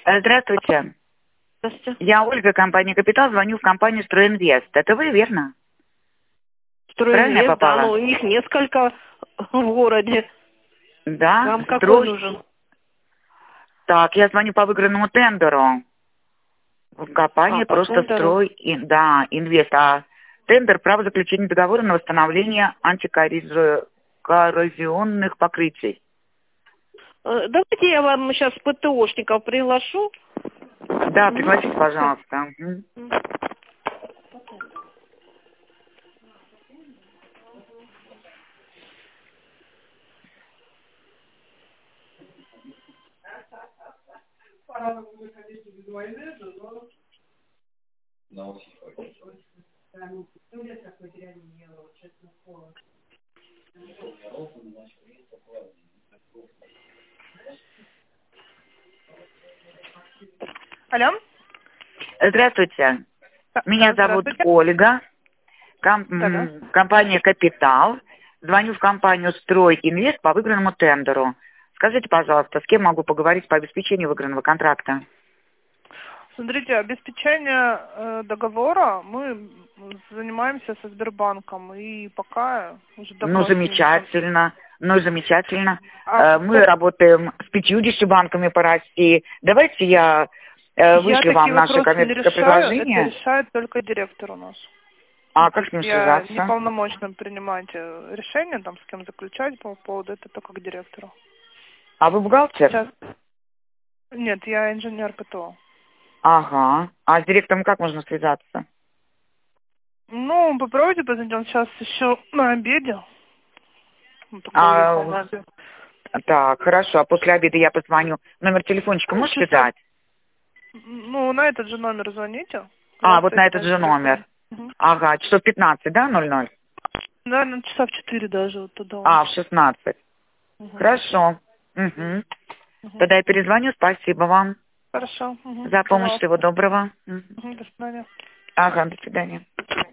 Здравствуйте. Здравствуйте. Я Ольга, компания «Капитал». Звоню в компанию «Стройинвест». Это вы, верно? Правильно я Стройинвест, да, попала? но их несколько в городе. Да, Вам какой строй. нужен? Так, я звоню по выигранному тендеру. Компания По просто тендеру. Да, инвест. А тендер — право заключения договора на восстановление антикоррозионных покрытий. Давайте я вам сейчас ПТОшников приглашу. Да, пригласите, Сейчас. пожалуйста. Мгм. Алло? Здравствуйте. Меня зовут Здравствуйте. Ольга. Да-да. Компания «Капитал». Звоню в компанию «Стройинвест» по выигранному тендеру. Скажите, пожалуйста, с кем могу поговорить по обеспечению выигранного контракта? Смотрите, обеспечение договора мы занимаемся со Сбербанком. И пока уже Ну, давно с ними. замечательно. Ну, замечательно. А, Мы работаем с 50 банками по России. Давайте я я вышлю вам такие наше вопросы не коммерческое решаю. Это предложение. решает только директор у нас. А То как с есть ним я не связаться? полномочна принимать решения, там, с кем заключать по поводу, это только к директору. А вы бухгалтер? Сейчас. Нет, я инженер ПТО. Ага. А с директором как можно связаться? Ну, попробуйте позвонить, он сейчас еще на обеде. Он только уехал А, на обед. так, хорошо. А после обеда я позвоню. Номер телефончика Ну, можете часов. дать? Ну, на этот же номер звоните. А, вот на этот 25 же номер. телефон. Мгм. Ага, часов 15, да, 00? Наверное, часа в 4 даже вот туда он. А, в 16. Мгм. Хорошо. Угу. Мгм. Тогда я перезвоню. Спасибо вам Хорошо. Мгм. за помощь. Всего Пожалуйста. доброго. Мгм. Мгм. До свидания. Ага, до свидания.